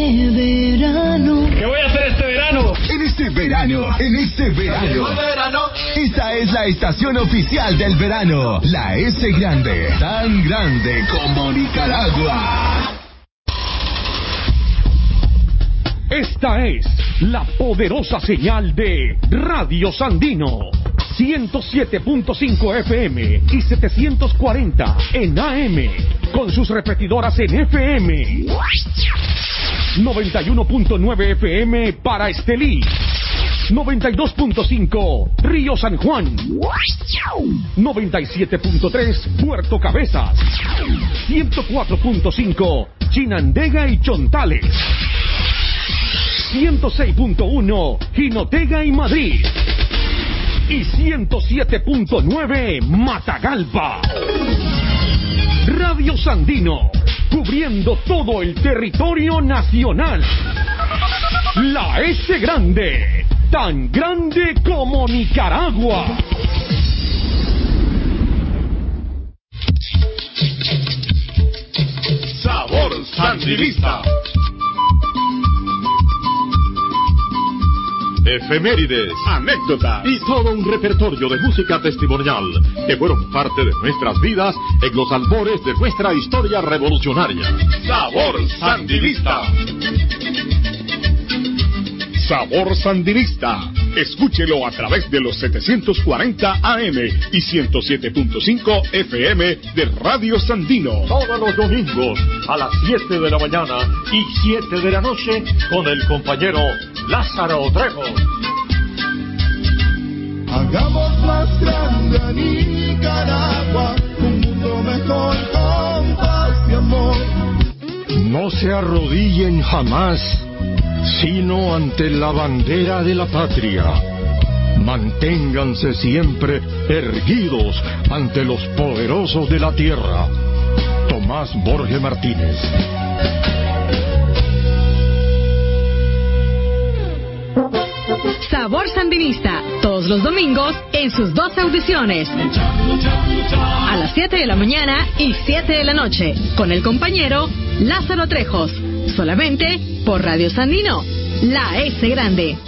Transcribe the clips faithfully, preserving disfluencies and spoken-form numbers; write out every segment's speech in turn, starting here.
verano. ¿Qué voy a hacer este verano? En este verano, en este verano. Esta es la estación oficial del verano. La S grande, tan grande como Nicaragua. Esta es la poderosa señal de Radio Sandino. ciento siete punto cinco F M y setecientos cuarenta en A M, con sus repetidoras en F M. noventa y uno punto nueve F M para Estelí. noventa y dos punto cinco Río San Juan. noventa y siete punto tres Puerto Cabezas. ciento cuatro punto cinco Chinandega y Chontales. ciento seis punto uno Jinotega y Madrid. Y ciento siete punto nueve Matagalpa. Radio Sandino, cubriendo todo el territorio nacional. La S grande, tan grande como Nicaragua. Sabor Sandinista. Efemérides, anécdotas y todo un repertorio de música testimonial que fueron parte de nuestras vidas en los albores de nuestra historia revolucionaria. Sabor Sandinista. Sabor Sandinista. Escúchelo a través de los setecientos cuarenta A M y ciento siete punto cinco F M de Radio Sandino. Todos los domingos a las siete de la mañana y siete de la noche con el compañero Lázaro Trejos. Hagamos más grande a Nicaragua, un mundo mejor con paz y amor. No se arrodillen jamás, sino ante la bandera de la patria. Manténganse siempre erguidos ante los poderosos de la tierra. Tomás Borges Martínez. Sabor Sandinista, todos los domingos en sus dos audiciones. A las siete de la mañana y siete de la noche, con el compañero Lázaro Trejos. Solamente por Radio Sandino, la S grande.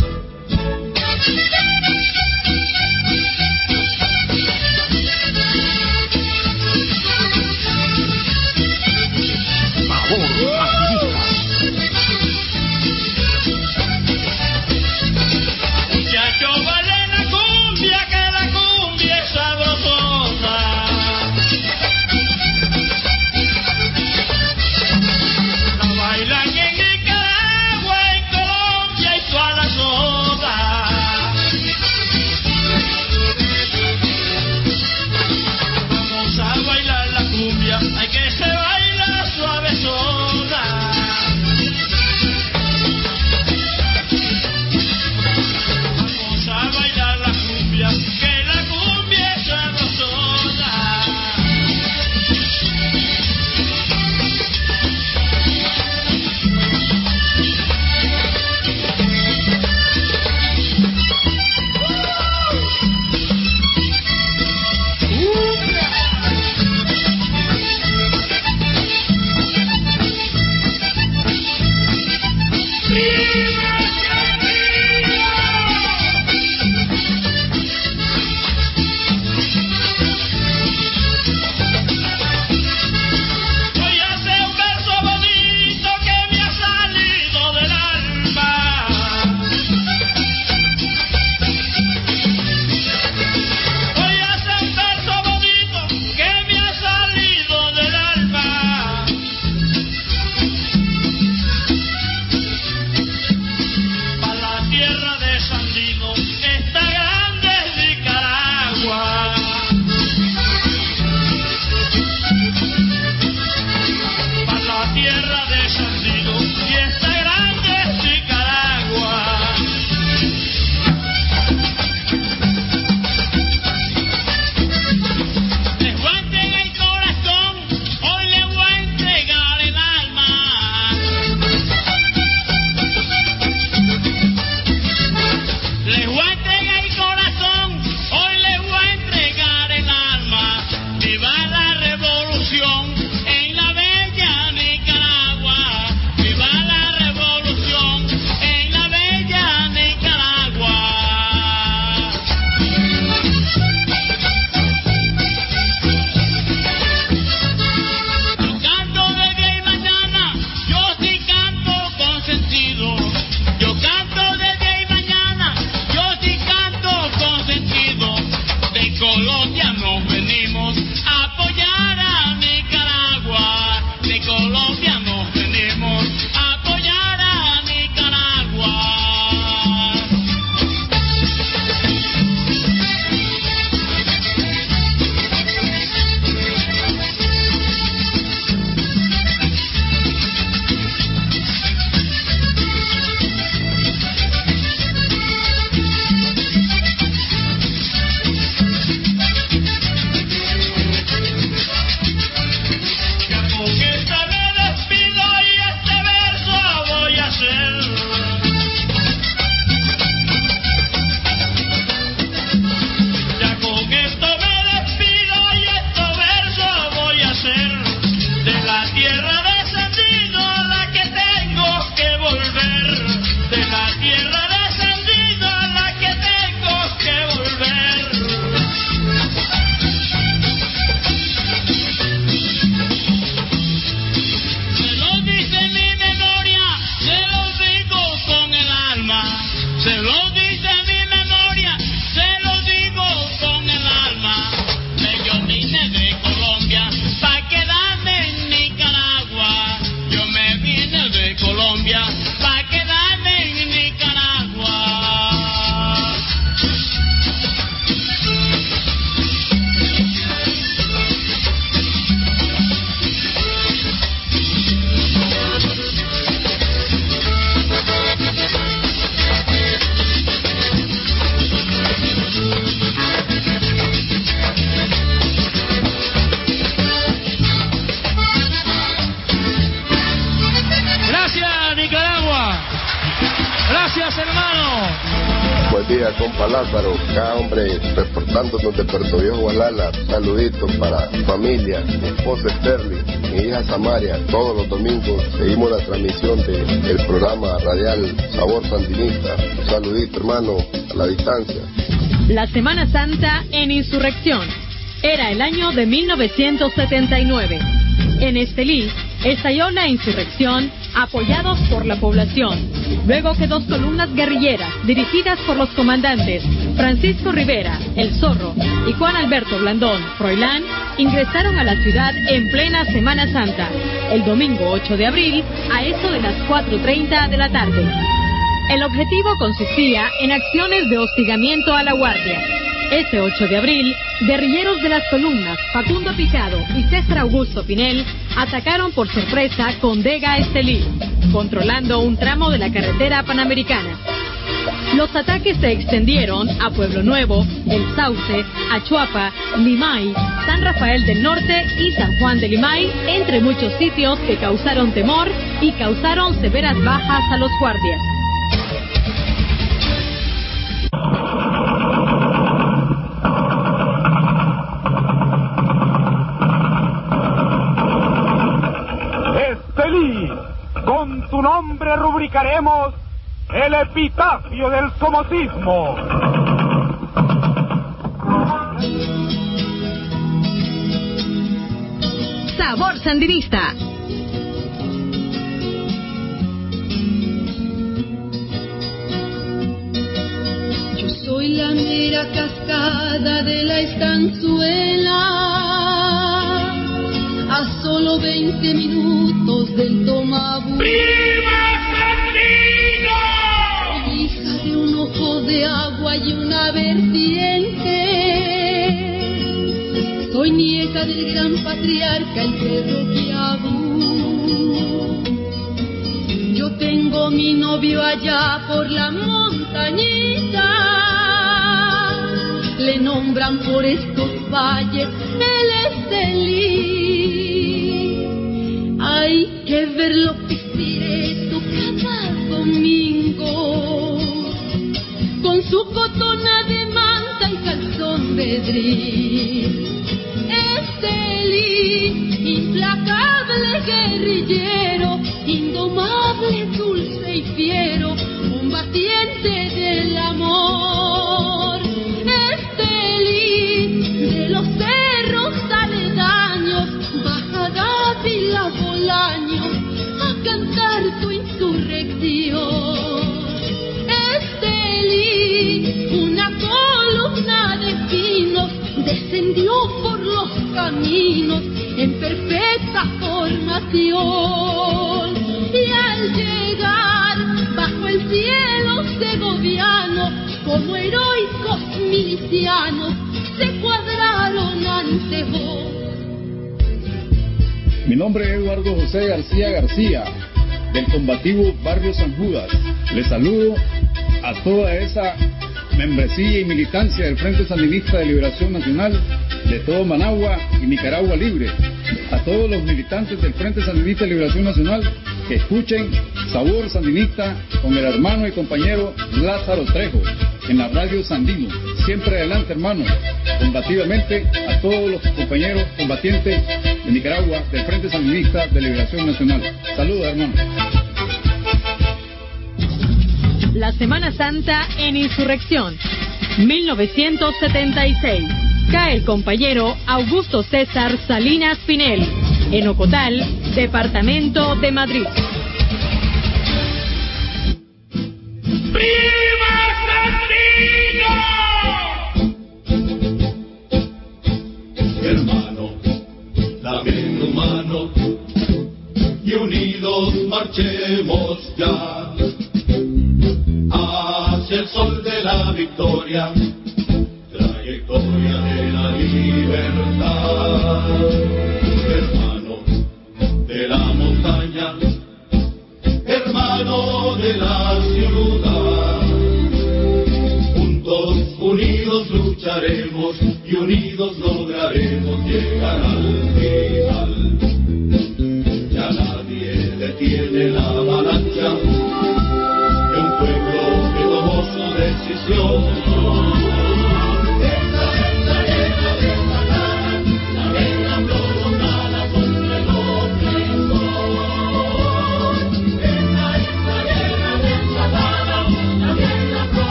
Gracias, hermano. Buen día, compa Lázaro. Cada hombre reportándonos de Puerto Viejo, Gualala. Saluditos para familia, mi esposa Sterling, mi hija Samaria. Todos los domingos seguimos la transmisión del de, programa radial Sabor Sandinista. Un saludito, hermano, a la distancia. La Semana Santa en Insurrección. Era el año de mil novecientos setenta y nueve. En Estelí estalló la insurrección apoyados por la población, luego que dos columnas guerrilleras dirigidas por los comandantes Francisco Rivera, El Zorro, y Juan Alberto Blandón, Froilán, ingresaron a la ciudad en plena Semana Santa, el domingo ocho de abril, a eso de las cuatro treinta de la tarde. El objetivo consistía en acciones de hostigamiento a la Guardia. Ese ocho de abril, guerrilleros de las columnas Facundo Picado y César Augusto Pinel atacaron por sorpresa Condega Estelí, controlando un tramo de la carretera panamericana. Los ataques se extendieron a Pueblo Nuevo, El Sauce, Achuapa, Limay, San Rafael del Norte y San Juan de Limay, entre muchos sitios que causaron temor y causaron severas bajas a los guardias. Estelí, con tu nombre rubricaremos el epitafio del somocismo. Sabor Sandinista. Yo soy la mera cascada de la estanzuela, a solo veinte minutos del Tomabú. ¡Viva Sandino! Hija de un ojo de agua y una vertiente. Soy nieta del gran patriarca, el Cerro Quiabú. Yo tengo mi novio allá por la montañita. Le nombran por estos valles el Estelí. Hay que verlo pispireto cada domingo, con su cotona de manta y calzón de drill. Estelí, implacable guerrillero, indomable, dulce y fiero, combatiente del amor. Estelí, de los cerros aledaños, baja Dávila Bolaño a cantar tu insurrección. Estelí, una columna de pinos descendió por los caminos en perfecta formación, y al llegar bajo el cielo segoviano, como heroicos milicianos se cuadraron ante vos. Mi nombre es Eduardo José García García, del combativo Barrio San Judas. Les saludo a toda esa membresía y militancia del Frente Sandinista de Liberación Nacional de todo Managua y Nicaragua Libre, a todos los militantes del Frente Sandinista de Liberación Nacional que escuchen Sabor Sandinista con el hermano y compañero Lázaro Trejo en la radio Sandino. Siempre adelante, hermano, combativamente a todos los compañeros combatientes de Nicaragua del Frente Sandinista de Liberación Nacional. Saludos, hermano. La Semana Santa en Insurrección, mil novecientos setenta y seis. Cae el compañero Augusto César Salinas Pinel, en Ocotal, departamento de Madrid. ¡Viva Sandino! Hermano, dame tu mano y unidos marchemos ya hacia el sol de la victoria, trayectoria de la libertad. Hermano de la montaña, hermano de la ciudad, juntos, unidos lucharemos y unidos lograremos llegar al final. Ya nadie detiene la avalancha de un pueblo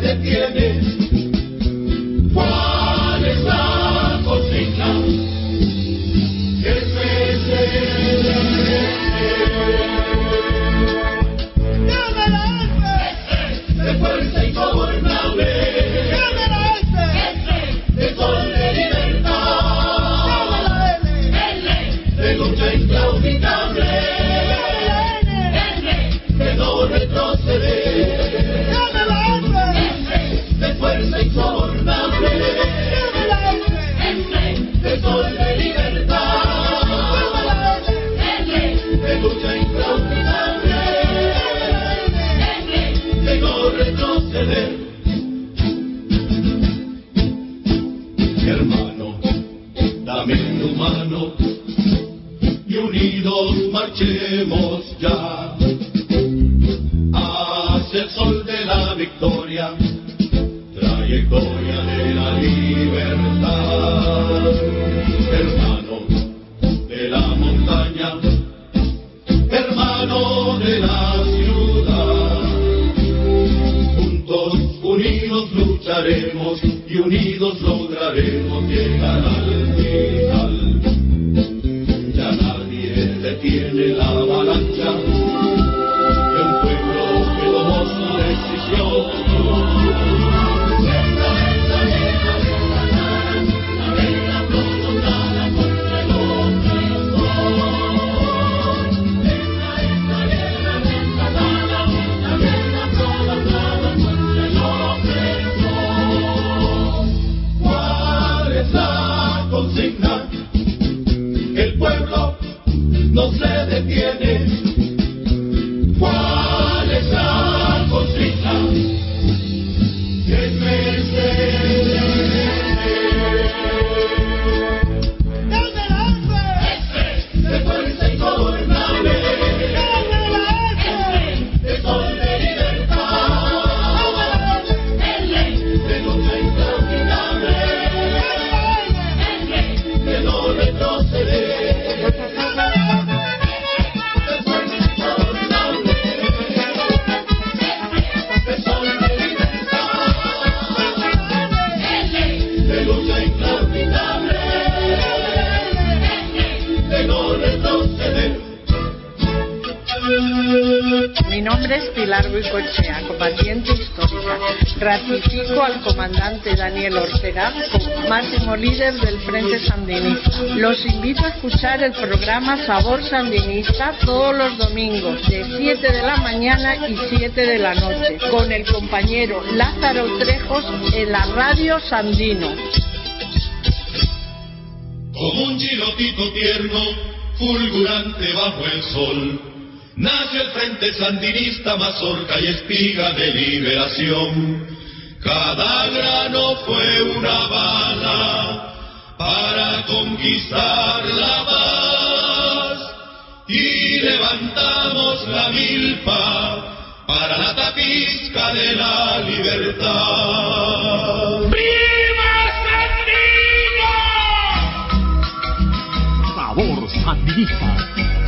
detiene. ¿Cuál es la consigna? Que se de fuerza ingobernable, de sol de libertad, de lucha inclaudicable, de no retroceder, de fuerza ingobernable, de sol de libertad, de lucha inclaudicable, de no retroceder. Hermano, dame tu mano y unidos marchemos ya hacia el sol de la victoria, trayectoria de la libertad. Hermano de la montaña, hermano de la ciudad, juntos, unidos lucharemos y unidos lograremos llegar al final. Ya nadie detiene la avalancha de un pueblo que tomó su decisión. Esta es la guerra desatada, la guerra prolongada contra el opresor. Esta es la guerra desatada, la guerra prolongada contra el opresor. ¿Cuál es la consigna? El pueblo no se detiene. ¿Cuál es la consigna? Que se de fuerza ingobernable, de sol de libertad, de lucha inclaudicable, de no retroceder, de fuerza ingobernable, de sol de libertad, de lucha inclaudicable, de no retroceder. Mi nombre es Pilar Huicochea, combatiente histórica. Ratifico al comandante Daniel Ortega como máximo líder del Frente Sandinista. Los invito a escuchar el programa Sabor Sandinista todos los domingos de siete de la mañana y siete de la noche con el compañero Lázaro Trejos en la Radio Sandino. Como un chilotito tierno, fulgurante bajo el sol, nace el Frente Sandinista, mazorca y espiga de liberación. Cada grano fue una bala para conquistar la paz y levantamos la milpa para la tapizca de la libertad. ¡Viva Sandino! Sabor Sandinista.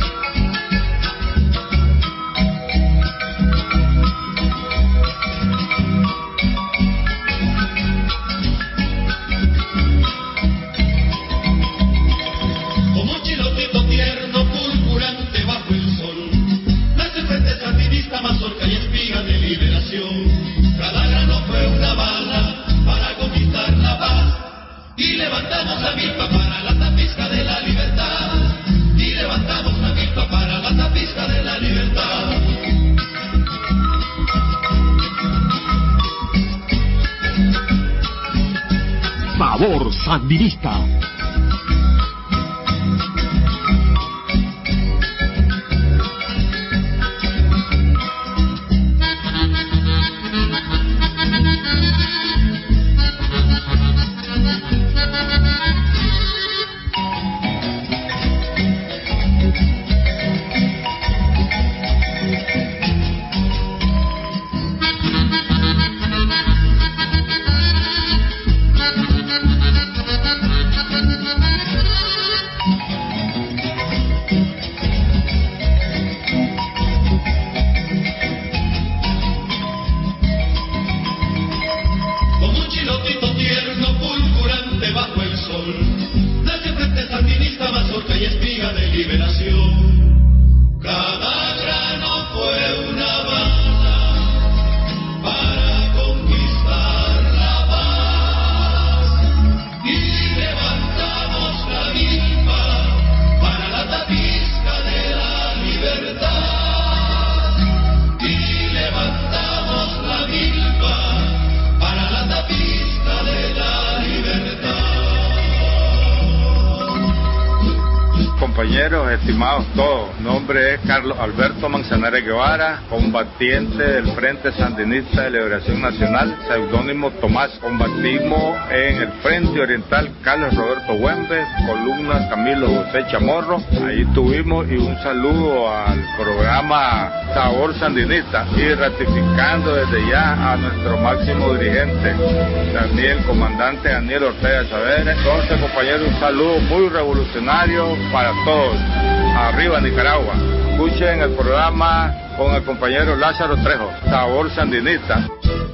Como un chilotito tierno, fulgurante bajo el sol, nace el Frente Sandinista, mazorca y espiga de liberación. Cada grano fue una bala para conquistar la paz y levantamos la milpa para la tapizca de la libertad. Y levantamos la milpa para la tapizca de la libertad. Sabor Sandinista. liberación. Cada grano fue una bala para conquistar la paz. Y levantamos la milpa para la tapisca de la libertad. Y levantamos la milpa para la tapisca de la libertad. Compañeros, estimados todos, mi nombre es Carlos Alberto Manzanares Guevara, combatiente del Frente Sandinista de Liberación Nacional, seudónimo Tomás. Combatimos en el Frente Oriental Carlos Roberto Güembe, columna Camilo José Chamorro. Ahí estuvimos, y un saludo al programa Sabor Sandinista, y ratificando desde ya a nuestro máximo dirigente, Daniel, comandante Daniel Ortega Saavedra. Entonces, compañeros, un saludo muy revolucionario para todos. Arriba Nicaragua. Escuchen el programa con el compañero Lázaro Trejo, Sabor Sandinista.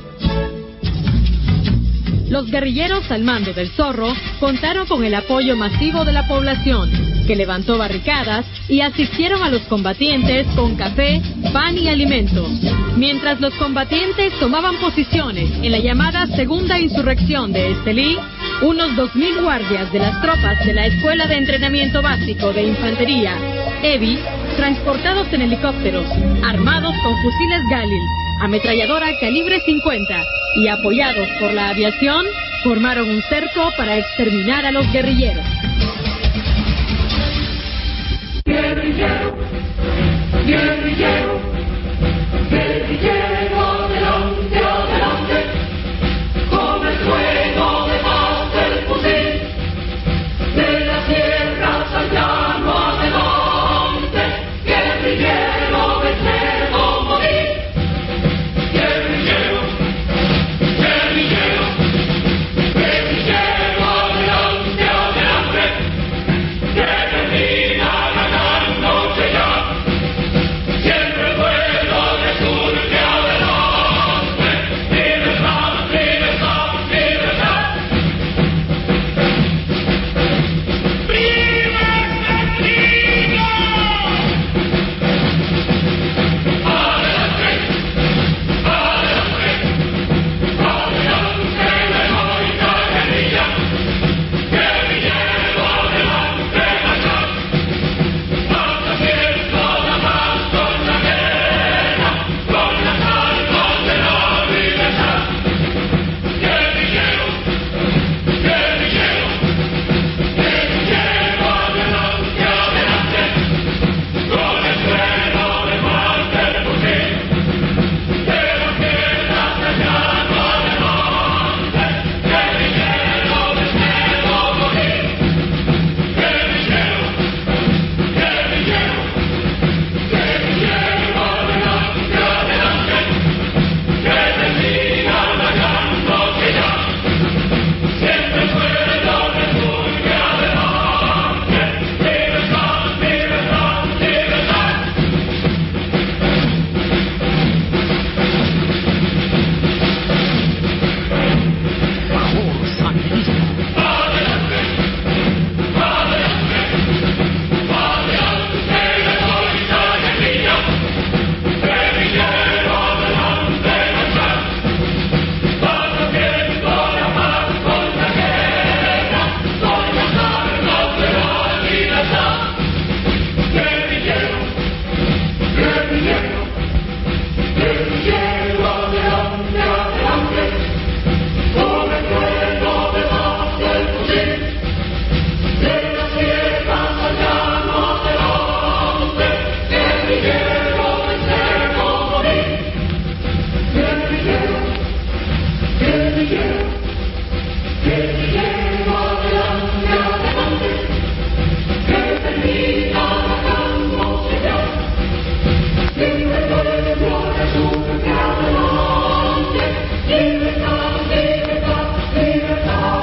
Los guerrilleros al mando del Zorro contaron con el apoyo masivo de la población, que levantó barricadas y asistieron a los combatientes con café, pan y alimentos. Mientras los combatientes tomaban posiciones en la llamada segunda insurrección de Estelí, unos dos mil guardias de las tropas de la Escuela de Entrenamiento Básico de Infantería, E B I, transportados en helicópteros, armados con fusiles Galil, ametralladora calibre cincuenta y apoyados por la aviación, formaron un cerco para exterminar a los guerrilleros. Guerrillero, guerrillero, guerrillero, adelante, adelante, con el suelo de paz del fusil, de la sierra al llano adelante, guerrillero, vencer o morir. Guerrillero, guerrillero, guerrillero, adelante, adelante, que termina ganándose ya. Siempre el pueblo resurge adelante. Libertad, libertad, libertad. ¡Viva este trío! Adelante, adelante, adelante, la heroica guerrilla. Guerrillero, adelante, marchar. Hasta siempre la paz con la guerra, con las armas de la libertad. Guerrillero, guerrillero, guerrillero, adelante, adelante, con el suelo de paz del fusil, de la tierra al llano adelante, guerrillero, vencer o morir. Guerrillero, guerrillero, guerrillero, adelante, adelante, que termina ganándose ya. Siempre el pueblo resurge adelante. Libertad, libertad, libertad. Sabor Sandinista. Adelante, adelante, adelante, heroica guerrilla. Guerrillero, adelante, marchar. Hasta siempre la paz con la guerra, con las armas de la libertad. Guerrillero, guerrillero, guerrillero, adelante, adelante, con el fuego de paz del fusil, de las sierras al llano adelante, guerrillero, vencer o morir. Guerrillero, guerrillero, guerrillero, adelante, adelante, que termina ganándose ya. Siempre el pueblo resurge adelante. Libertad, libertad, libertad.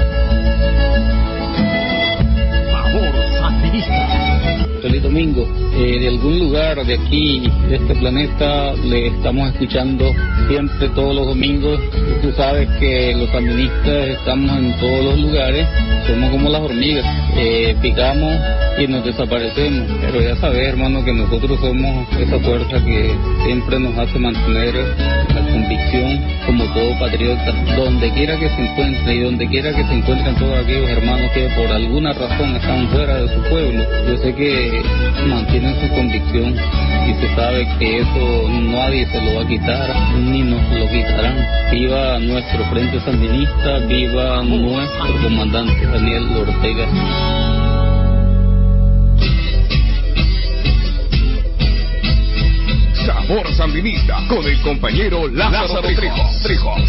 Sabor Sandinista. Feliz domingo. eh, de algún lugar de aquí, de este planeta, le estamos escuchando siempre todos los domingos. Tú sabes que los sandinistas estamos en todos los lugares, somos como las hormigas, eh, picamos y nos desaparecemos, pero ya sabes, hermano, que nosotros somos esa fuerza que siempre nos hace mantener la convicción como todo patriota, donde quiera que se encuentre y donde quiera que se encuentren todos aquellos hermanos que por alguna razón están fuera de su pueblo. Yo sé que mantienen su convicción y se sabe que eso nadie se lo va a quitar ni nos lo quitarán. Viva nuestro Frente Sandinista, viva nuestro comandante Daniel Ortega. Sabor Sandinista con el compañero Lázaro, Lázaro Trijos. Trijos.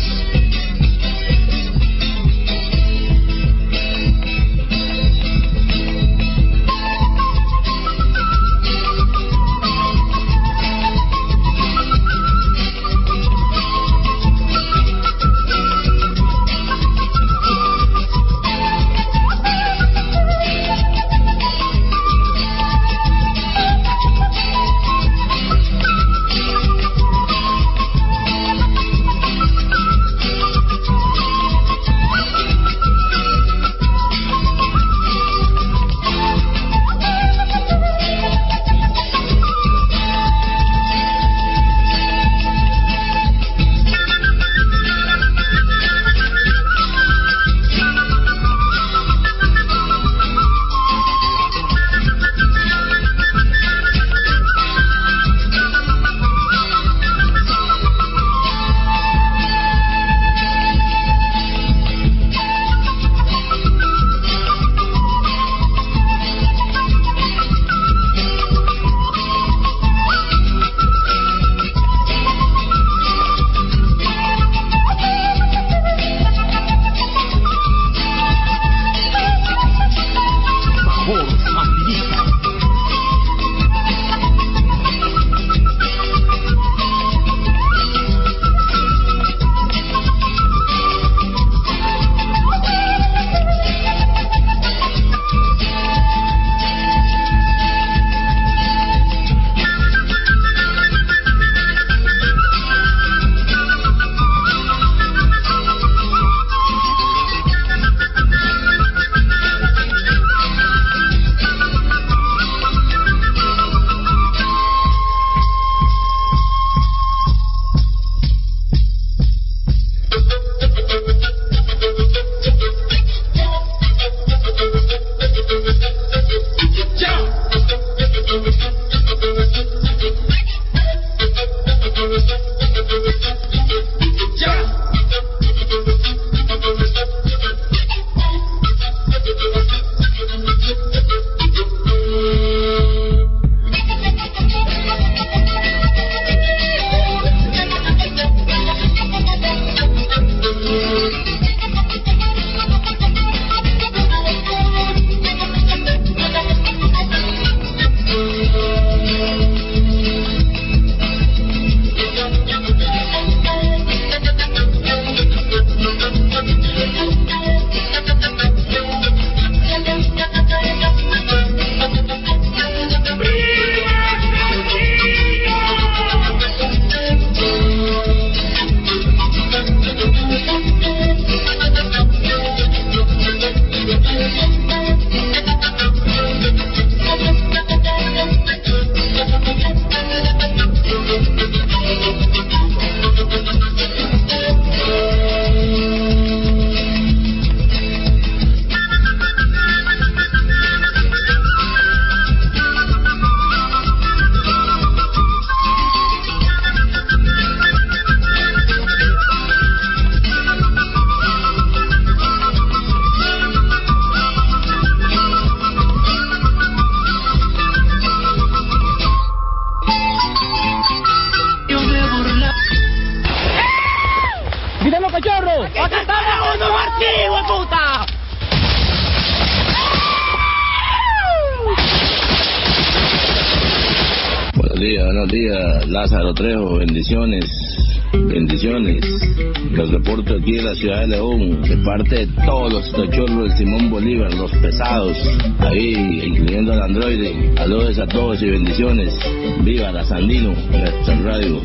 días, buenos días, Lázaro Trejo, bendiciones, bendiciones. Los reporto aquí de la ciudad de León, de parte de todos los tochorros del Simón Bolívar, los pesados, ahí, incluyendo al androide. Saludos a todos y bendiciones. Viva la Sandino, nuestra radio.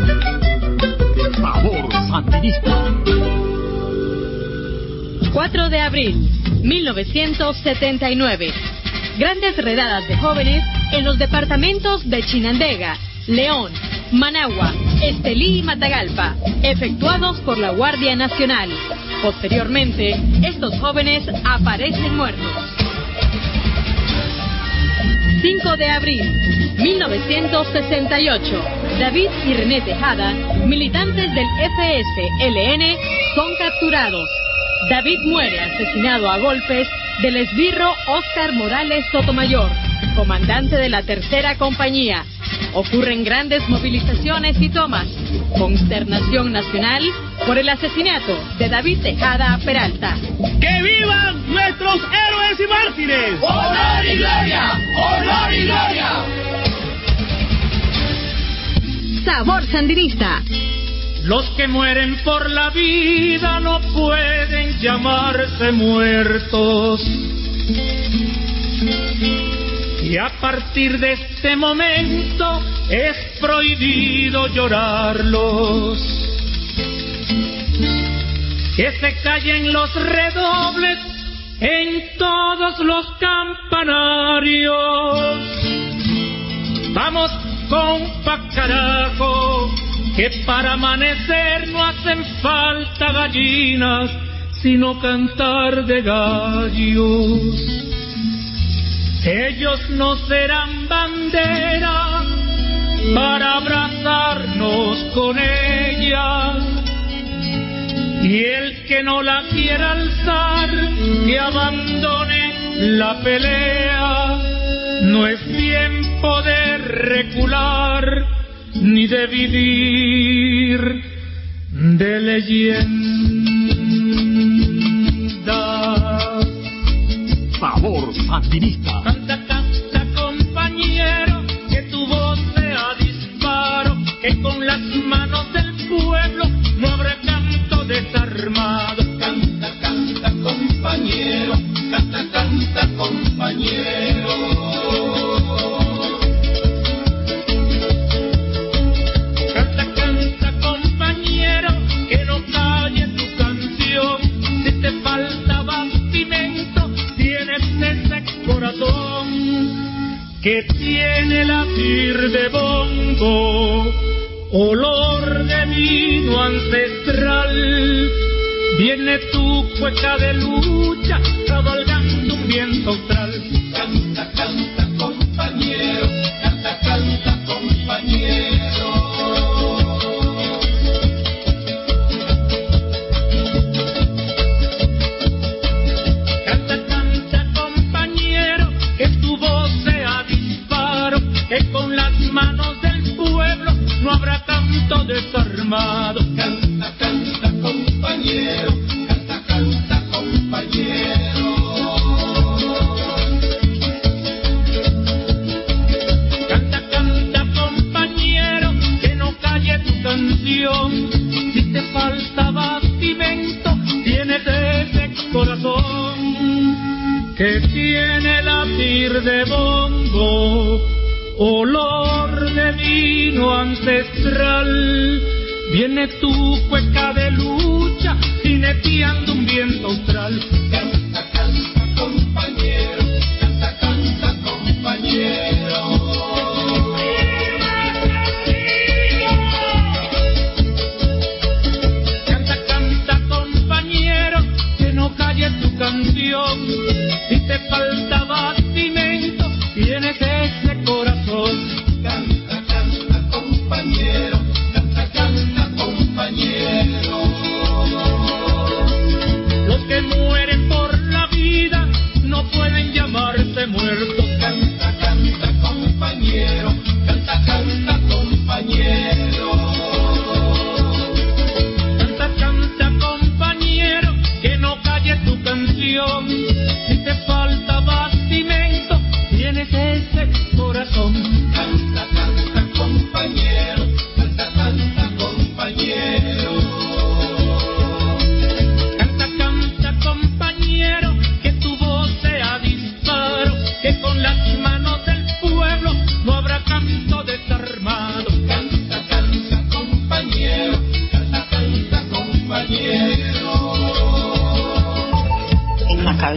Sabor Sandinista. cuatro de abril, mil novecientos setenta y nueve. Grandes redadas de jóvenes en los departamentos de Chinandega, León, Managua, Estelí y Matagalpa, efectuados por la Guardia Nacional. Posteriormente, estos jóvenes aparecen muertos. cinco de abril, mil novecientos sesenta y ocho. David y René Tejada, militantes del F S L N, son capturados. David muere asesinado a golpes del esbirro Óscar Morales Sotomayor, comandante de la tercera compañía. Ocurren grandes movilizaciones y tomas. Consternación nacional por el asesinato de David Tejada Peralta. ¡Que vivan nuestros héroes y mártires! ¡Honor y gloria! ¡Honor y gloria! Sabor Sandinista. Los que mueren por la vida no pueden llamarse muertos. Y a partir de este momento es prohibido llorarlos. Que se callen los redobles en todos los campanarios. Vamos, compa carajo, que para amanecer no hacen falta gallinas, sino cantar de gallos. Ellos no serán bandera para abrazarnos con ella, y el que no la quiera alzar, que abandone la pelea. No es tiempo de recular, ni de vivir de leyenda. Sabor Sandinista. Canta, canta, compañero, que tu voz sea disparo, que con las manos del pueblo no habrá canto desarmado. Canta, canta, compañero, canta, canta, compañero. Canta, canta, compañero, que no calle tu canción. Si te falta bastimento, tienes ese corazón que tiene latir de bongo, olor de vino ancestral. Viene tu cueca de lucha, cabalgando un viento austral. Canta, canta, compañero, canta, canta, compañero. Canta, canta, compañero, que tu voz sea disparo, que con las manos del pueblo no habrá canto desarmado. Canta, canta, compañero, canta, canta, compañero. Canta, canta, compañero, que no calle tu canción. Si te falta bastimento, tienes ese corazón que tiene latir de bongo, olor de vino ancestral. Viene tu cueca de lucha, jineteando un viento austral. Canta, canta, compañero, canta, canta, compañero. Canta, canta, compañero, que no calle tu canción. Si te falta bastimento, tienes ese corazón. Canta, canta, compañero, canta, canta, compañero. Los que mueren por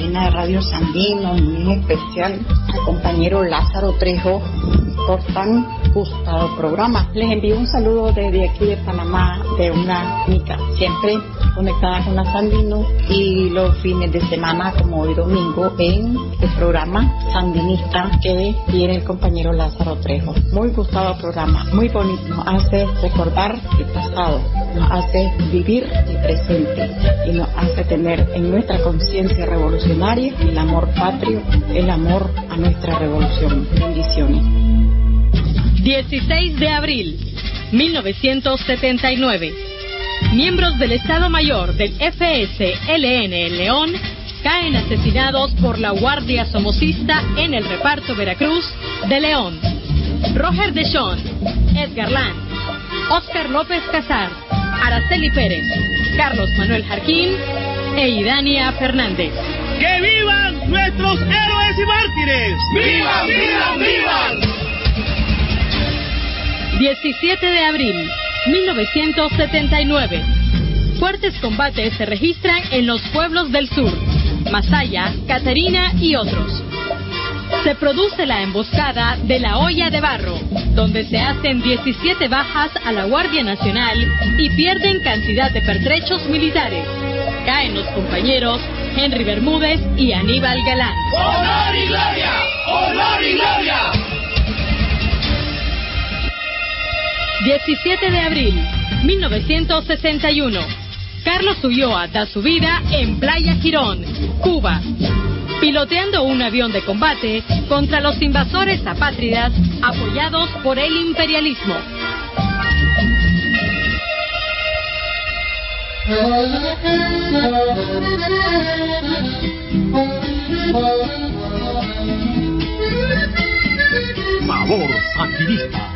cabina de Radio Sandino, muy en especial al compañero Lázaro Trejo por tan gustado programa. Les envío un saludo desde aquí de Panamá, de una mica, siempre conectada con la Sandino, y los fines de semana, como hoy domingo, en el programa sandinista que tiene el compañero Lázaro Trejo. Muy gustado programa, muy bonito, nos hace recordar el pasado, nos hace vivir el presente y nos hace tener en nuestra conciencia revolucionaria el amor patrio, el amor a nuestra revolución. Bendiciones. dieciséis de abril mil novecientos setenta y nueve. Miembros del Estado Mayor del F S L N en León caen asesinados por la Guardia Somocista en el reparto Veracruz de León. Roger Deshon, Edgar Land, Óscar López Casar, Araceli Pérez, Carlos Manuel Jarquín e Idania Fernández. ¡Que vivan nuestros héroes y mártires! ¡Vivan, vivan, vivan! diecisiete de abril mil novecientos setenta y nueve. Fuertes combates se registran en los pueblos del sur, Masaya, Catarina y otros. Se produce la emboscada de la Olla de Barro, donde se hacen diecisiete bajas a la Guardia Nacional y pierden cantidad de pertrechos militares. Caen los compañeros Henry Bermúdez y Aníbal Galán. ¡Honor y gloria! ¡Honor y gloria! diecisiete de abril mil novecientos sesenta y uno. Carlos Ulloa da su vida en Playa Girón, Cuba, piloteando un avión de combate contra los invasores apátridas apoyados por el imperialismo. Sabor sandinista.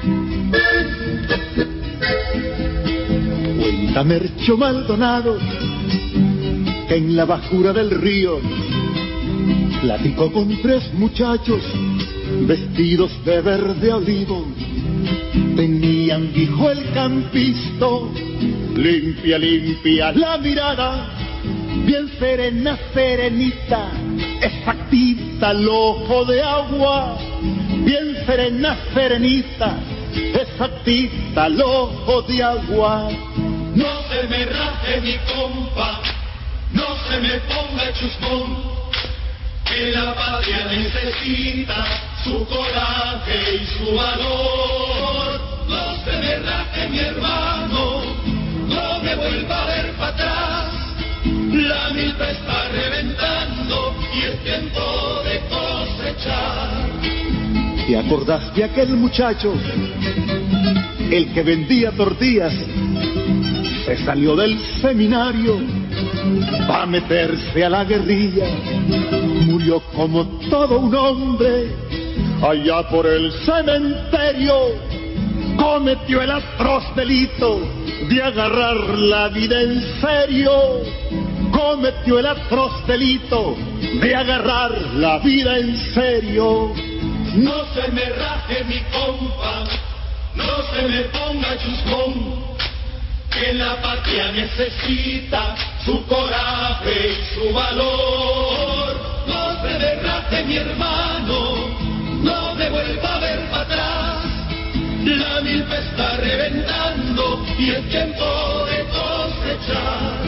Cuenta Mercho Maldonado que en la bajura del río platicó con tres muchachos vestidos de verde olivo. Tenían, dijo el campisto, limpia, limpia la mirada, bien serena, serenita, exactita el ojo de agua, bien serena, serenita, exactita el ojo de agua. No se me raje mi compa, no se me ponga chuscón, que la patria necesita su coraje y su valor. No se me raje mi hermano, no me vuelva a ver para atrás, la milpa está reventando y es tiempo de cosechar. ¿Te acordás de aquel muchacho, el que vendía tortillas? Se salió del seminario para meterse a la guerrilla, murió como todo un hombre allá por el cementerio, cometió el atroz delito de agarrar la vida en serio, cometió el atroz delito de agarrar la vida en serio. No se me raje mi compa, no se me ponga chuscón, que la patria necesita su coraje y su valor. No se me raje mi hermano, no me vuelva a ver para atrás, la milpa está reventando y es tiempo de cosechar.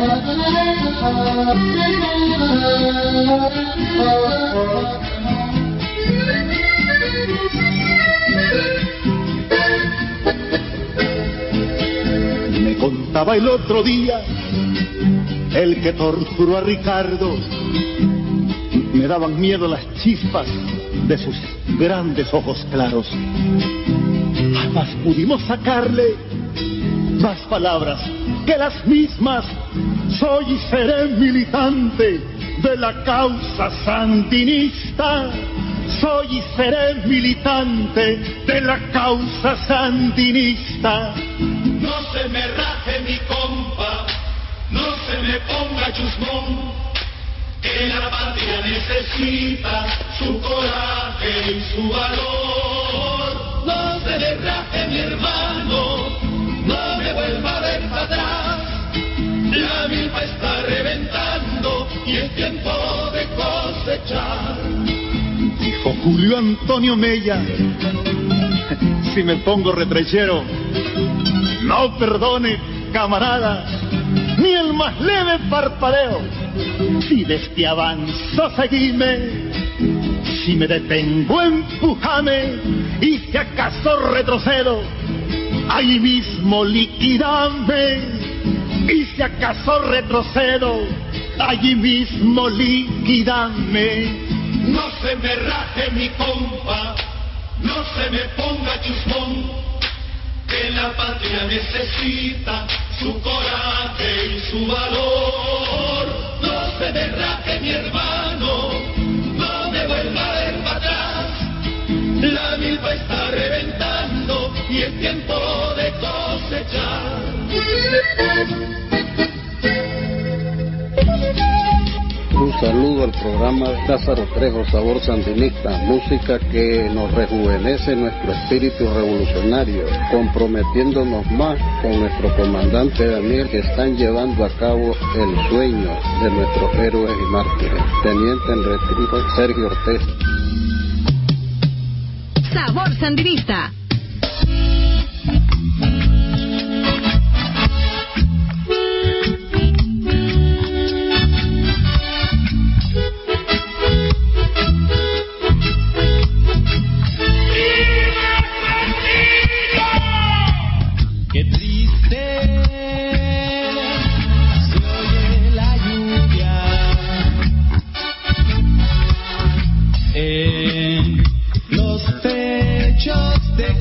Me contaba el otro día el que torturó a Ricardo, me daban miedo las chispas de sus grandes ojos claros. Jamás pudimos sacarle más palabras que las mismas. Soy y seré militante de la causa sandinista. Soy y seré militante de la causa sandinista. No se me raje mi compa, no se me ponga chusmón, que la patria necesita su coraje y su valor. No se me raje mi hermano, no me vuelva a ver para atrás, la milpa está reventando y es tiempo de Julio Antonio Mella. Si me pongo retrechero, no perdone, camarada, ni el más leve parpadeo. Si desde avanzo seguime, si me detengo empujame, y si acaso retrocedo, ahí mismo liquidame. Y si acaso retrocedo, allí mismo liquidame. No se me raje mi compa, no se me ponga chusmón, que la patria necesita su coraje y su valor. No se me raje mi hermano, no me vuelva a ver para atrás, la milpa está reventando y es tiempo de cosechar. Un saludo al programa Lázaro Trejo, Sabor Sandinista, música que nos rejuvenece nuestro espíritu revolucionario, comprometiéndonos más con nuestro comandante Daniel, que están llevando a cabo el sueño de nuestros héroes y mártires. Teniente en retiro Sergio Ortez. Sabor Sandinista. En los techos de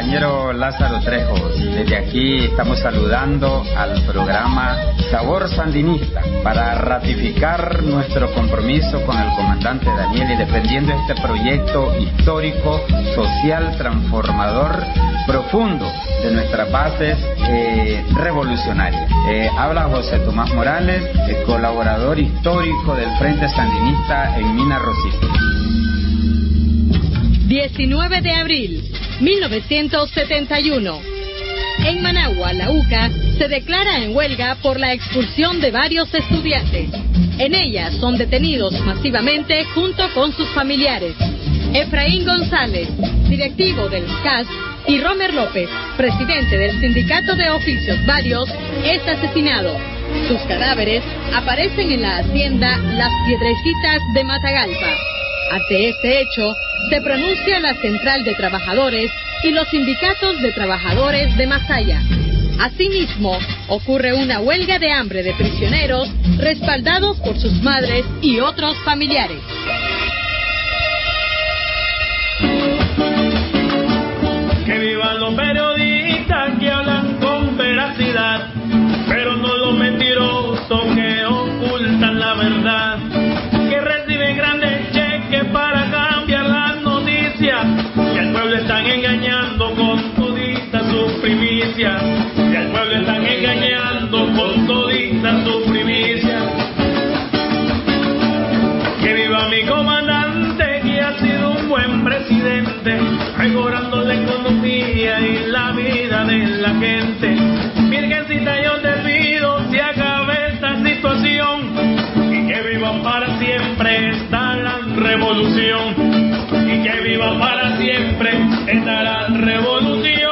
compañero Lázaro Trejos. Desde aquí estamos saludando al programa Sabor Sandinista para ratificar nuestro compromiso con el comandante Daniel y defendiendo este proyecto histórico, social, transformador, profundo de nuestras bases eh, revolucionarias. Eh, habla José Tomás Morales, eh, colaborador histórico del Frente Sandinista en Mina Rosita. diecinueve de abril, mil novecientos setenta y uno. En Managua, la U C A se declara en huelga por la expulsión de varios estudiantes. En ella son detenidos masivamente junto con sus familiares. Efraín González, directivo del C A S, y Romer López, presidente del Sindicato de Oficios Varios, es asesinado. Sus cadáveres aparecen en la hacienda Las Piedrecitas de Matagalpa. Ante este hecho, se pronuncia la Central de Trabajadores y los sindicatos de trabajadores de Masaya. Asimismo, ocurre una huelga de hambre de prisioneros respaldados por sus madres y otros familiares. Que vivan los periodistas que hablan con veracidad, pero no los mentirosos que ocultan la verdad, que reciben grandes cheques para cambiar las noticias, y al pueblo están engañando con toditas sus primicias, y al pueblo están engañando con toditas sus primicias. Que viva mi comandante, que ha sido un buen presidente, mejorando la economía y la vida de la gente. Virgencita, yo te pido, se acabe esta situación, y que viva para siempre esta gran revolución, y que viva para siempre esta gran revolución.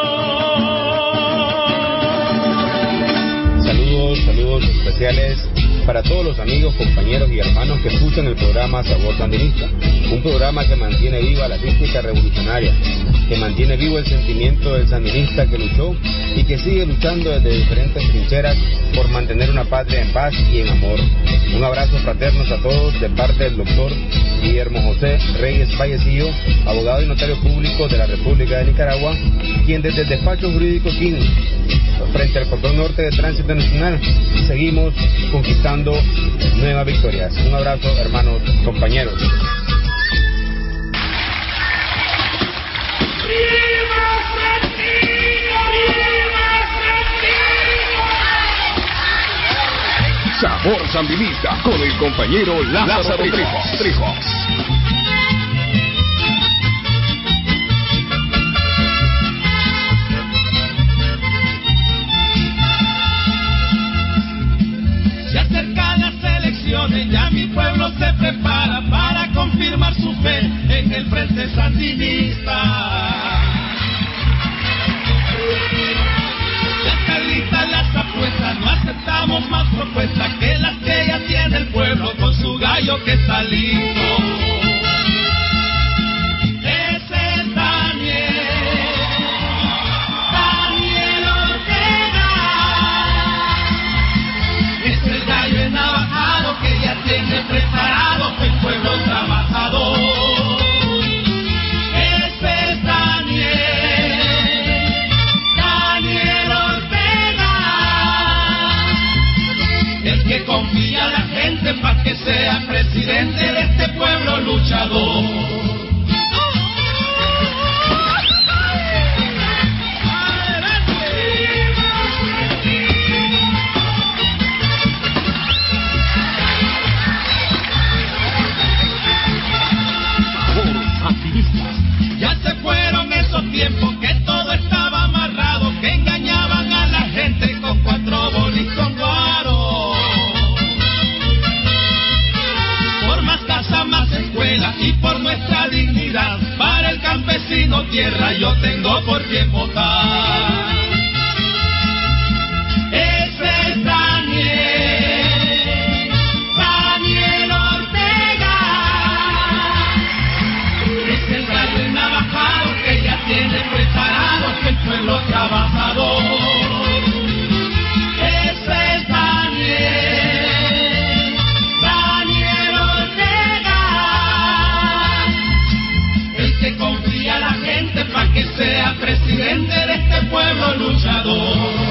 Saludos, saludos especiales para todos los amigos, compañeros y hermanos que escuchan el programa Sabor Sandinista, un programa que mantiene viva la crítica revolucionaria, que mantiene vivo el sentimiento del sandinista que luchó y que sigue luchando desde diferentes trincheras por mantener una patria en paz y en amor. Un abrazo fraterno a todos de parte del doctor Guillermo José Reyes Fallecillo, abogado y notario público de la República de Nicaragua, quien desde el despacho jurídico King, frente al cordón norte de tránsito nacional, seguimos conquistando nuevas victorias. Un abrazo, hermanos, compañeros. Sabor Sandinista con el compañero Lázaro, Lázaro Trejos. Trejos. Se acercan las elecciones, ya mi pueblo se prepara para confirmar su fe en el Frente Sandinista. Ya están listas las apuestas, no aceptamos más propuestas que las que ya tiene el pueblo con su gallo que está listo. Ese es Daniel, Daniel Ortega. Es el gallo enavajado que ya tiene preparado el pueblo trabajador. Ese es Daniel, Daniel Ortega, el que confía a la gente para que sea presidente de este pueblo luchador. Ya se fueron esos tiempos que todo estaba amarrado, que engañaban a la gente con cuatro bolis con guaro. Por más casa, más escuela y por nuestra dignidad, para el campesino tierra yo tengo por quién votar. Ese es Daniel, Daniel Ortega. Es el gallo navajado que ya tiene preparado el pueblo trabajador. Ese es Daniel, Daniel Ortega, el que confía a la gente para que sea presidente presidente de este pueblo luchador.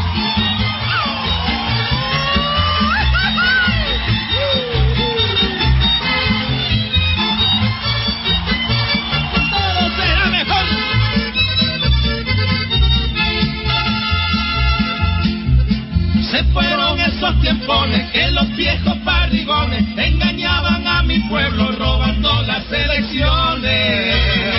Se fueron esos tiempones que los viejos barrigones engañaban a mi pueblo robando las elecciones.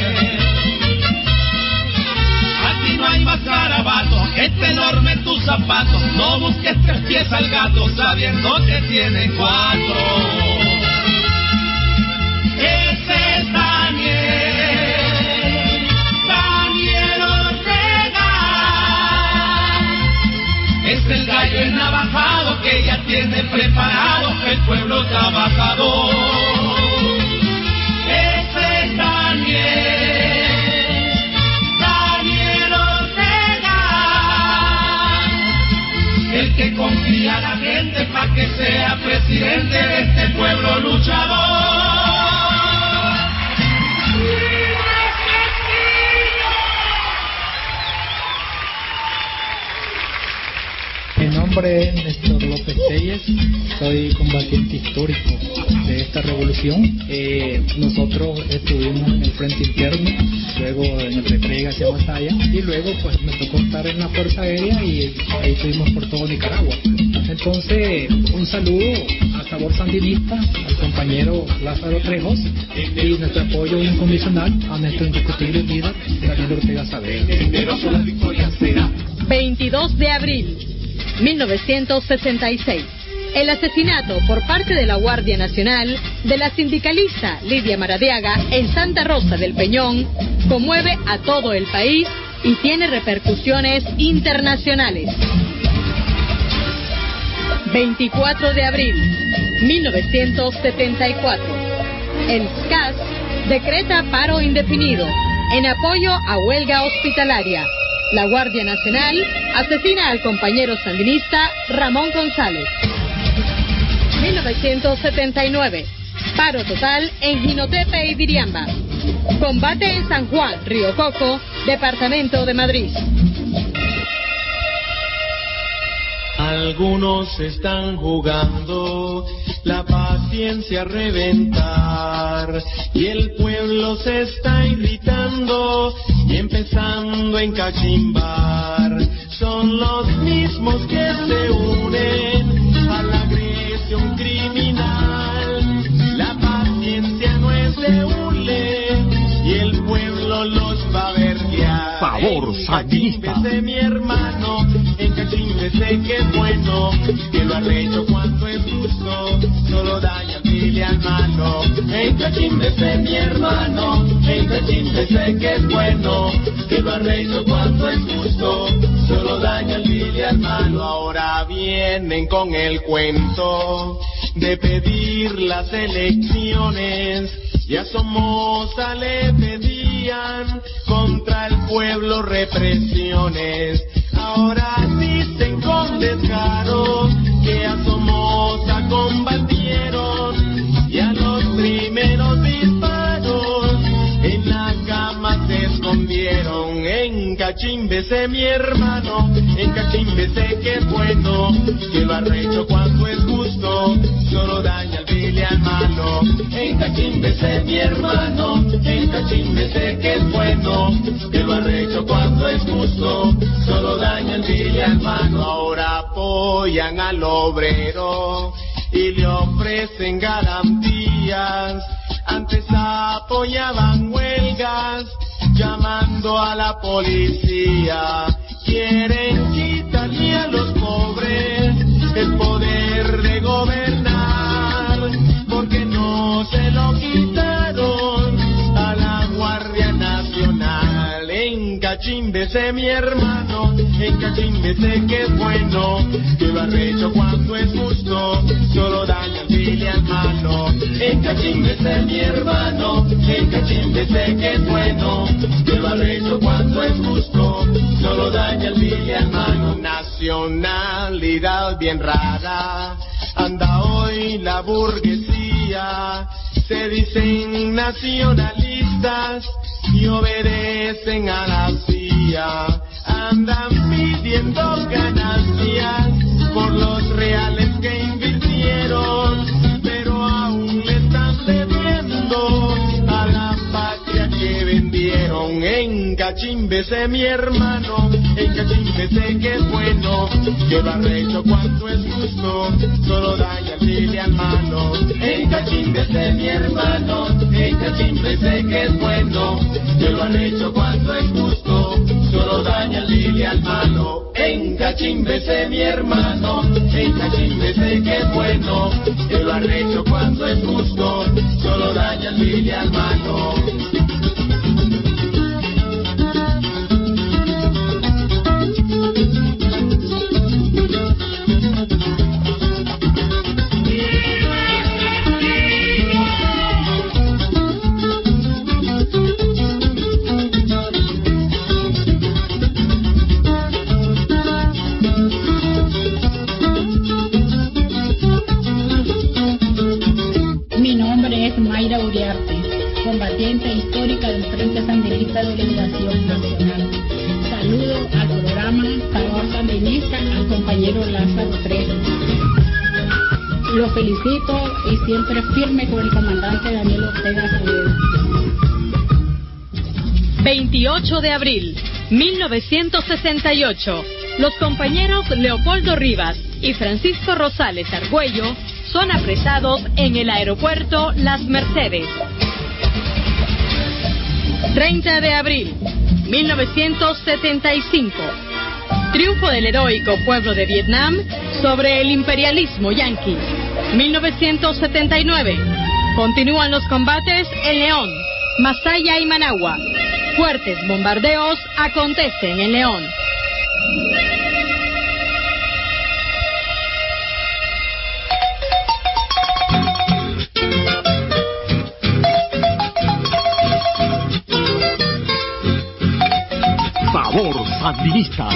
Aquí no hay más garabato, este enorme tu zapato. No busques tres pies al gato sabiendo que tiene cuatro. Ese es Daniel. Es el gallo enavajado que ya tiene preparado el pueblo trabajador. Ese es Daniel, Daniel Ortega, el que confía a la gente para que sea presidente de este pueblo luchador. Mi nombre es Néstor López Telles, soy combatiente histórico de esta revolución. Eh, nosotros estuvimos en el frente interno, luego en el repliegue hacia batalla, y luego pues me tocó estar en la Fuerza Aérea y ahí estuvimos por todo Nicaragua. Entonces, un saludo a Sabor Sandinista, al compañero Lázaro Trejos, y nuestro apoyo incondicional a nuestro indiscutible líder, Daniel Ortega Saavedra. veintidós de abril mil novecientos sesenta y seis. El asesinato por parte de la Guardia Nacional de la sindicalista Lidia Maradiaga en Santa Rosa del Peñón conmueve a todo el país y tiene repercusiones internacionales. veinticuatro de abril mil novecientos setenta y cuatro. El S C A S decreta paro indefinido en apoyo a huelga hospitalaria. La Guardia Nacional asesina al compañero sandinista Ramón González. mil novecientos setenta y nueve. Paro total en Jinotepe y Viriamba. Combate en San Juan, Río Coco, Departamento de Madrid. Algunos están jugando la paciencia a reventar y el pueblo se está irritando y empezando a encachimbar. Son los mismos que se unen a la agresión criminal. La paciencia no es de hule y el pueblo los va a verguear. Sabor Sandinista. De mi hermano, en Cachimbe sé que es bueno, que lo arrecho cuando es justo, solo daña al vil y al malo. En Cachimbe sé mi hermano, en Cachimbe sé que es bueno, que lo arrecho cuando es justo, solo daña al vil y al malo. Ahora vienen con el cuento de pedir las elecciones. Y a Somoza le pedían contra el pueblo represiones. Ahora dicen con descaro que a Somoza combatieron y a los primeros disparos en la cama se escondieron. En Cachimbe sé mi hermano, en Cachimbe sé que es bueno, que lo arrecho cuando es justo, solo daña al vil y al malo. En Cachimbe sé mi hermano, en Cachimbe sé que es bueno, que lo arrecho cuando es justo, solo daña al vil y al malo. Ahora apoyan al obrero y le ofrecen garantías. Antes apoyaban huelgas llamando a la policía. Quieren quitarle a los pobres el poder de gobernar, porque no se lo quitaron a la Guardia Nacional. En Cachimbe sé mi hermano, en Cachimbe sé que es bueno, que lo arrecho cuando es justo, solo daña al vil y al malo. En Cachimbe sé mi hermano, en Cachimbe sé que es bueno, que lo arrecho cuando es justo, solo daña al vil y al malo. Nacionalidad bien rara, anda hoy la burguesía, se dicen nacionalistas y obedecen a la C I A. día andan pidiendo ganancias por los reales que invirtieron, pero aún le están debiendo a la patria que vendieron. En Cachimbe sé mi hermano, en Cachimbe sé que es bueno, que lo han hecho cuanto es justo, solo daña al dile al malo. En Cachimbe sé mi hermano, en Cachimbe sé que es bueno, que lo han hecho cuanto es justo, solo daña al dile al malo. En Cachimbe sé mi hermano, en Cachimbe sé que es bueno, que lo han hecho cuanto es justo, solo daña al dile al malo. Mayra Uriarte, combatiente histórica del Frente Sandinista de Liberación Nacional. Saludo al programa Sabor Sandinista, al compañero Lázaro Trejo. Lo felicito y siempre firme con el comandante Daniel Ortega Acevedo. veintiocho de abril, mil novecientos sesenta y ocho. Los compañeros Leopoldo Rivas y Francisco Rosales Argüello son apresados en el aeropuerto Las Mercedes. treinta de abril, mil novecientos setenta y cinco. Triunfo del heroico pueblo de Vietnam sobre el imperialismo yanqui. mil novecientos setenta y nueve. Continúan los combates en León, Masaya y Managua. Fuertes bombardeos acontecen en León. Sabor Sandinista.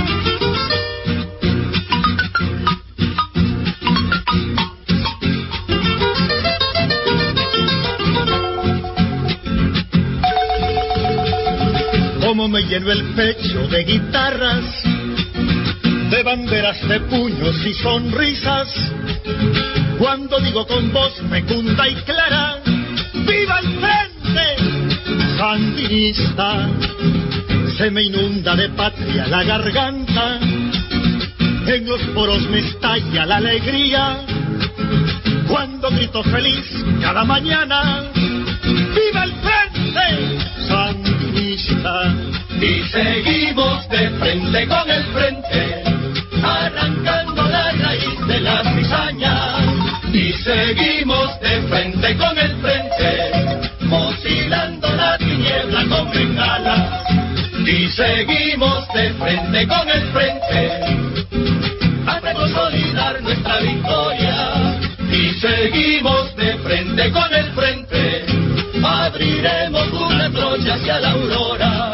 Como me lleno el pecho de guitarras, de banderas, de puños y sonrisas, cuando digo con voz fecunda y clara, ¡viva el Frente Sandinista! Se me inunda de patria la garganta, en los poros me estalla la alegría, cuando grito feliz cada mañana, ¡viva el Frente Sandinista! Y seguimos de frente con el frente, arrancando la raíz de la cizaña. Y seguimos de frente con el frente, fusilando la tiniebla con bengalas. Y seguimos de frente con el frente, hasta consolidar nuestra victoria. Y seguimos de frente con el frente, abriremos una trocha hacia la aurora.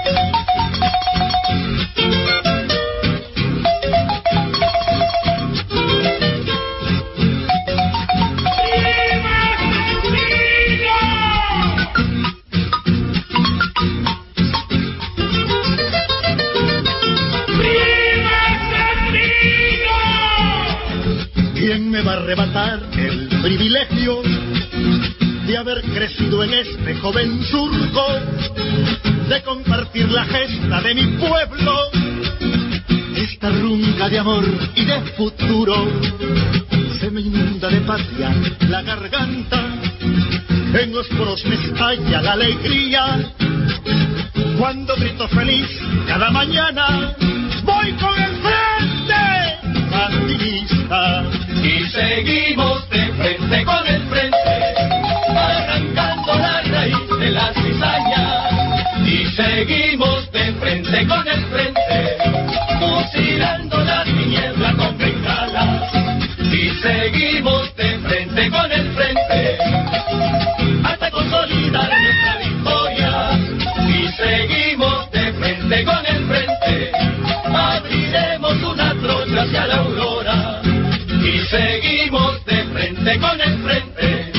¿Quién me va a arrebatar el privilegio de haber crecido en este joven surco, de compartir la gesta de mi pueblo, esta rumba de amor y de futuro? Se me inunda de patria la garganta, en los poros me estalla la alegría, cuando grito feliz cada mañana, voy con el Frente Sandinista. Y seguimos de frente con el frente, arrancando la raíz de la cizaña. Y seguimos de frente con el frente, fusilando la tiniebla con bengalas. Y seguimos de frente con el frente, hasta consolidar nuestra victoria. Y seguimos de frente con el frente, abriremos una trocha hacia la aurora. Y seguimos de frente con el frente,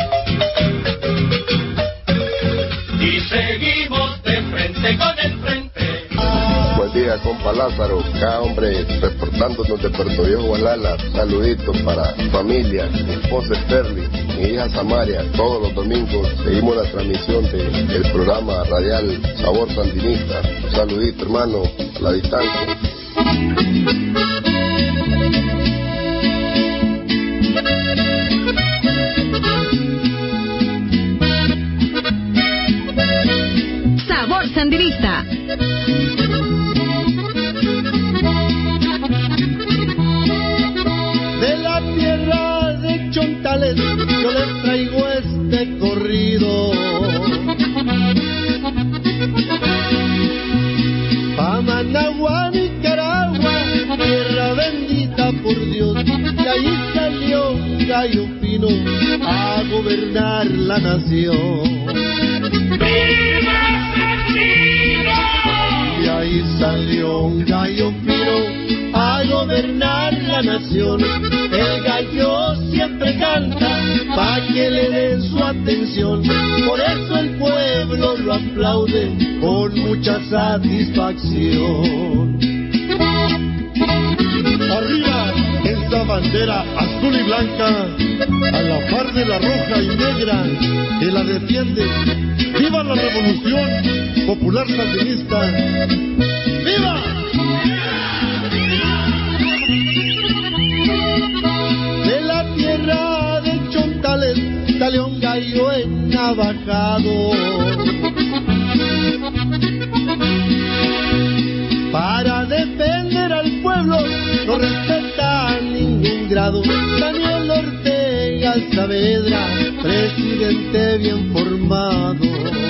y seguimos de frente con el frente. bendiga, compa Lázaro. Acá, hombre, reportándonos de Puerto Viejo, Gualala. Saluditos para familia, mi esposa Sterling, mi hija Samaria. Todos los domingos seguimos la transmisión de, del programa radial Sabor Sandinista. Un saludito, hermano, a la distancia. Sabor Sandinista. De la tierra de Chontales yo les traigo este corrido. Pa' Managua, Nicaragua, tierra bendita por Dios, y ahí salió un gallo fino a gobernar la nación. Y ahí salió un gallo fino a gobernar la nación. El gallo siempre canta pa' que le den su atención. Por eso el pueblo lo aplaude con mucha satisfacción. Arriba esa bandera azul y blanca, a la par de la roja y negra que la defiende. ¡Viva la revolución popular sandinista! ¡Viva! De la tierra de Chontales salió un gallo ennavajado para defender al pueblo, no respeta ningún grado. Daniel Ortega Saavedra, presidente bien formado.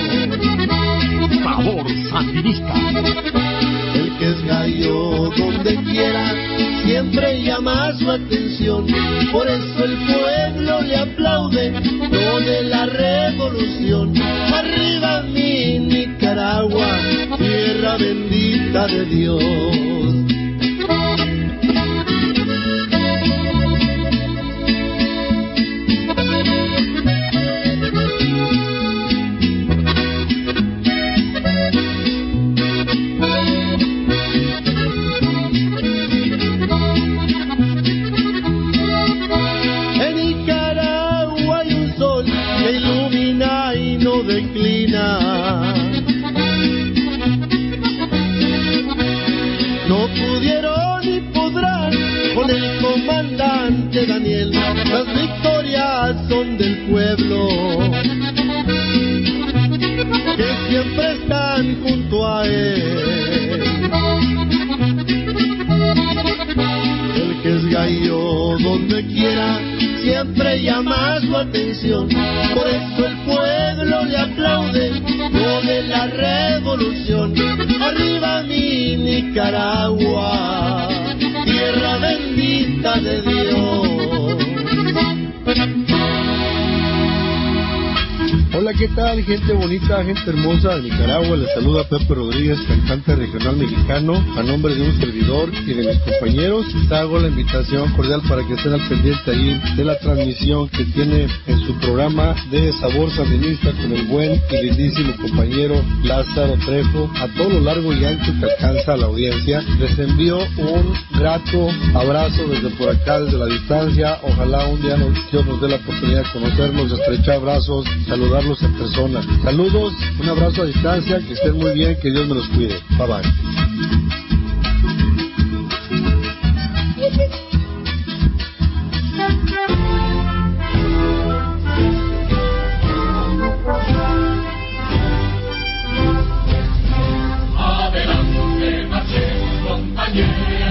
Sabor Sandinista. El que es gallo donde quiera siempre llama su atención. Por eso el pueblo le aplaude lo de la revolución. Arriba mi Nicaragua, tierra bendita de Dios. No pudieron ni podrán con el comandante Daniel. Las victorias son del pueblo, que siempre están junto a él. El que es gallo donde quiera siempre llama su atención. Por eso el pueblo le aplaude lo de la revolución. Arriba mi Nicaragua, tierra bendita de Dios. Hola, ¿qué tal? Gente bonita, gente hermosa de Nicaragua. Les saluda Pepe Rodríguez, cantante regional mexicano. A nombre de un servidor y de mis compañeros, les hago la invitación cordial para que estén al pendiente ahí de la transmisión que tiene en su programa de Sabor Sandinista con el buen y lindísimo compañero Lázaro Trejo. A todo lo largo y ancho que alcanza la audiencia, les envío un grato abrazo desde por acá, desde la distancia. Ojalá un día nos, Dios nos dé la oportunidad de conocernos, de estrechar brazos, saludar en persona. Saludos, un abrazo a distancia, que estén muy bien, que Dios me los cuide. Bye bye. Adelante, marchemos, compañeros,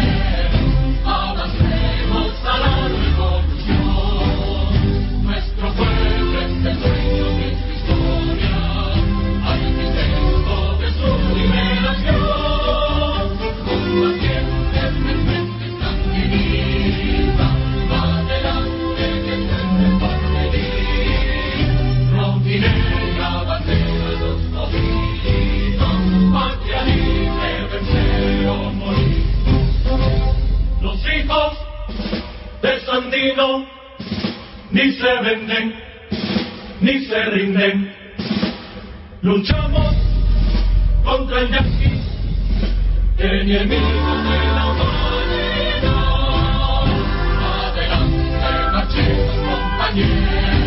avancemos a la revolución. Nuestro pueblo es el dueño de su historia, arquitecto de su liberación. Combatientes del frente sandinista, adelante que se el porvenir. Rondinera, bandera, los ojitos, patria libre, vencer o morir. Los hijos de Sandino ni se venden, ni se rinden. Luchamos contra el yanqui, que enemigo de la humanidad. Adelante, marchemos, compañeros.